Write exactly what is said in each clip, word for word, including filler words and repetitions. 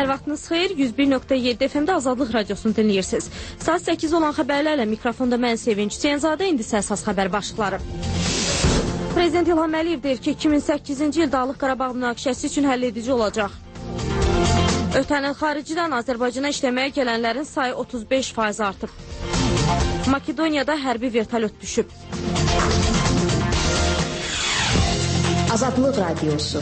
Hər vaxtınız xeyir, yüz bir nöqtə yeddi F M-də Azadlıq Radiosunu dinləyirsiniz. Saat səkkiz olan xəbərlərlə mikrofonda mən Sevinç Hüseynzadə, indi isə əsas xəbər başlıqları. Prezident İlham Əliyev deyir ki, iki min səkkizinci il Dağlıq Qarabağ münaqişəsi üçün həll edici olacaq. Ötən il xaricidən Azərbaycana işləməyə gələnlərin sayı otuz beş faiz artıb. Makedoniyada hərbi vertolyot düşüb. Azadlıq Radiosu.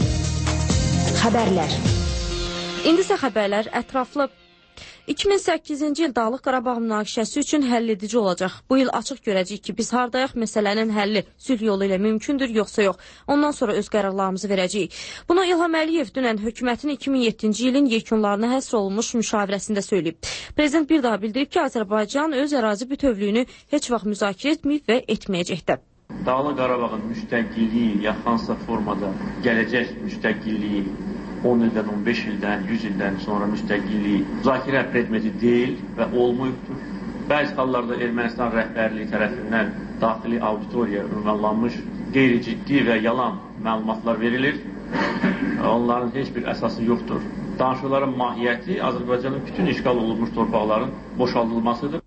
Xəbərlər. İndi isə xəbərlər ətraflı. iki min səkkizinci il Dağlıq Qarabağ münaqişəsi üçün həll edici olacaq. Bu il açıq görəcəyik ki, biz hardayıq, məsələnin həlli sülh yolu ilə mümkündür, yoxsa yox. Ondan sonra öz qərarlarımızı verəcəyik. Bunu İlham Əliyev dünən hökumətin iki min yeddinci ilin yekunlarına həsr olunmuş müşavirəsində söyləyib. Prezident bir daha bildirib ki, Azərbaycan öz ərazi bütövlüyünü heç vaxt müzakirə etməyib və etməyəcəkdir. Dağlıq Qarabağın müstəqilliyi ya hansısa formada gələcək müstəqilliyi on ildən, on beş ildən, yüz ildən sonra müstəqilliyi müzakirə predmeti deyil və olmayıbdır. Bəzi hallarda Ermənistan rəhbərliyi tərəfindən daxili auditoriya ünvanlanmış qeyri-ciddi və yalan məlumatlar verilir. Onların heç bir əsası yoxdur. Danışıqların mahiyyəti Azərbaycanın bütün işğal olunmuş torpaqların boşaldılmasıdır.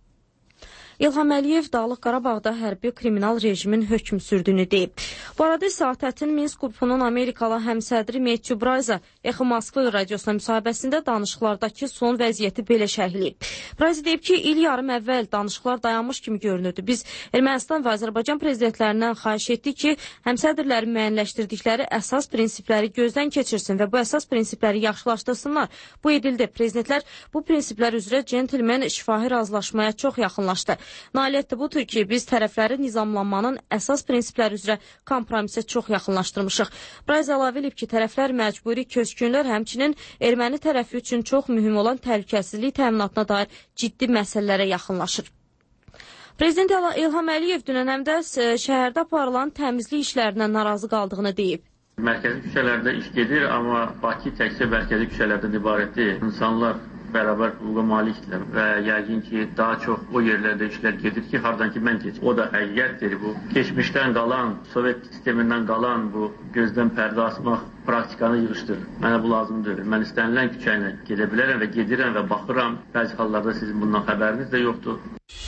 İlham Əliyev Dağlıq Qarabağda hərbi kriminal rejimin hökm sürdüyünü deyib. Bu arada isə ATƏT-in Minsk qrupunun Amerikalı həmsədri Metju Brayza Exo Moskva radiosuna müsahibəsində danışıqlardakı son vəziyyəti belə şərhləyib. Brayza deyib ki, il yarım əvvəl danışıqlar dayanmış kimi görünürdü. Biz Ermənistan və Azərbaycan prezidentlərindən xahiş etdik ki, həmsədrlərin müəyyənləşdirdikləri əsas prinsipləri gözdən keçirsin və bu əsas prinsipləri yaxşılaşdırsınlar. Bu edildi. Prezidentlər bu prinsiplər üzrə centlmen şifahi razılaşmaya çox yaxınlaşdı. Nailiyyətdə budur ki, biz tərəfləri nizamlanmanın əsas prinsipləri üzrə kompromisə çox yaxınlaşdırmışıq. Brayza əlavə edib ki, tərəflər məcburi köçkünlər, həmçinin erməni tərəfi üçün çox mühüm olan təhlükəsizlik təminatına dair ciddi məsələlərə yaxınlaşır. Prezident İlham Əliyev dünən həm də şəhərdə aparılan təmizlik işlərindən narazı qaldığını deyib. Mərkəzi küçələrdə iş gedir, amma Bakı təkcə mərkəzi küçələrdən ibarət deyil. İnsanlar bərabər hüquqa malikdirlər və yəqin ki, daha çox o yerlərdə işlər gedir ki, hardan ki, mən keçim. O da həqiqətdir bu. Keçmişdən qalan, Sovet sistemindən qalan bu gözdən pərdə asmaq praktikanı yığışdırır. Mənə bu lazım deyil. Mən istənilən küçə ilə gedə bilərəm və gedirəm və baxıram. Bəzi hallarda sizin bundan xəbəriniz də yoxdur.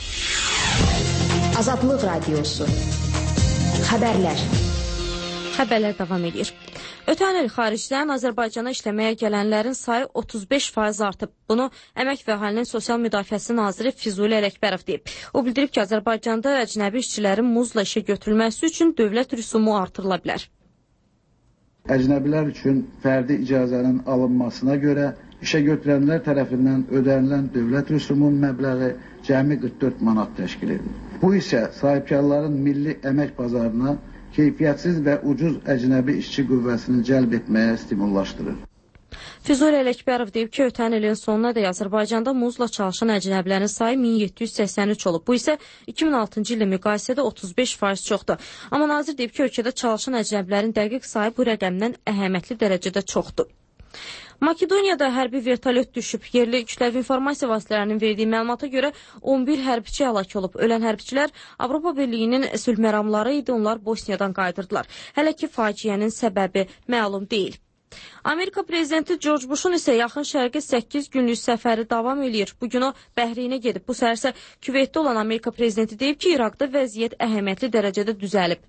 Azadlıq Radiosu. Xəbərlər. Xəbərlər davam edir. Ötən il xaricdən Azərbaycana işləməyə gələnlərin sayı otuz beş faiz artıb. Bunu Əmək və Əhalinin Sosial Müdafiəsi naziri Füzuli Ələkbərov deyib. O bildirib ki, Azərbaycanda əcnəbi işçilərin muzla işə götürülməsi üçün dövlət rüsumu artırıla bilər. Əcnəbilər üçün fərdi icazənin alınmasına görə işə götürənlər tərəfindən ödənilən dövlət rüsumunun məbləği cəmi qırx dörd manat təşkil edir. Bu isə sahibkarların milli əmək bazarına keyfiyyətsiz və ucuz əcnəbi işçi qüvvəsini cəlb etməyə stimullaşdırır. Füzuli Ələkbərov deyib ki, ötən ilin sonuna dək Azərbaycanda muzla çalışan əcnəbilərin sayı min yeddi yüz səksən üç olub. Bu isə iki min altıncı illə müqayisədə otuz beş faiz çoxdur. Amma nazir deyib ki, ölkədə çalışan əcnəbilərin dəqiq sayı bu rəqəmdən əhəmiyyətli dərəcədə çoxdur. Makedoniyada hərbi vertolyot düşüb. Yerli kütləvi informasiya vasitələrinin verdiyi məlumata görə on bir hərbiçi həlak olub. Ölən hərbiçilər Avropa Birliyinin sülh məramları idi, onlar Bosniyadan qayıdırdılar. Hələ ki, faciənin səbəbi məlum deyil. Amerika prezidenti George Bush'un isə yaxın şərqə səkkiz günlük səfəri davam edir. Bugün o Bəhreynə gedib. Bu səhər isə Küveytdə olan Amerika prezidenti deyib ki, İraqda vəziyyət əhəmiyyətli dərəcədə düzəlib.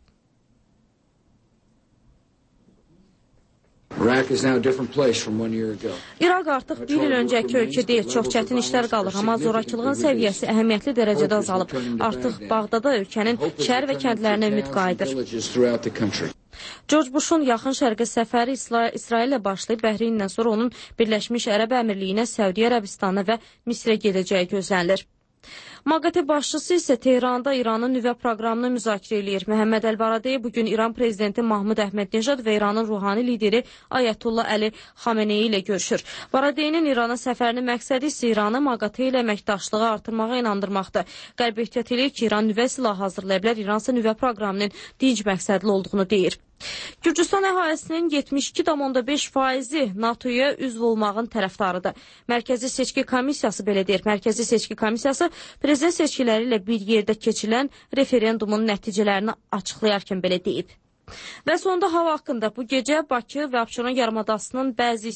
İraq artıq bir il öncəki ölkə deyil, çox çətin işlər qalır, amma zorakılığın səviyyəsi əhəmiyyətli dərəcədə azalıb. Artıq Bağdada ölkənin şəhər və kəndlərinə ümid qayıdır. George Bush'un yaxın şərqə səfəri İsraillə başlayıb, Bəhreynlə sonra onun Birləşmiş Ərəb Əmirliyinə, Səudiyyə Ərəbistanına və Misrə gedəcəyi gözlənilir. MAQATE başçısı isə Tehranda İranın nüvə proqramını müzakirə eləyir. Məhəmməd Əl-Baradəyə bugün İran prezidenti Mahmud Əhməd-Neşad və İranın ruhani lideri Ayətullah Əli Xameneyi ilə görüşür. Baradəyinin İrana səfərinin məqsədi isə İranı MAQATE ilə əməkdaşlığı artırmağa inandırmaqdır. Qərb ehtiyat eləyir ki, İran nüvə silahı hazırlaya bilər, İransa nüvə proqramının dinc məqsədli olduğunu deyir. Gürcüstan əhalisinin yetmiş iki tam onda beş faizi NATOya üzv olmağın tərəfdarıdır. Mərkəzi Seçki Komissiyası belə deyir. Mərkəzi Seçki Komissiyası prezident seçkiləri ilə bir yerdə keçilən referendumun nəticələrini açıqlayarkən belə deyib. Və sonda hava haqqında bu gecə Bakı və Abşeron yarımadasının bəzi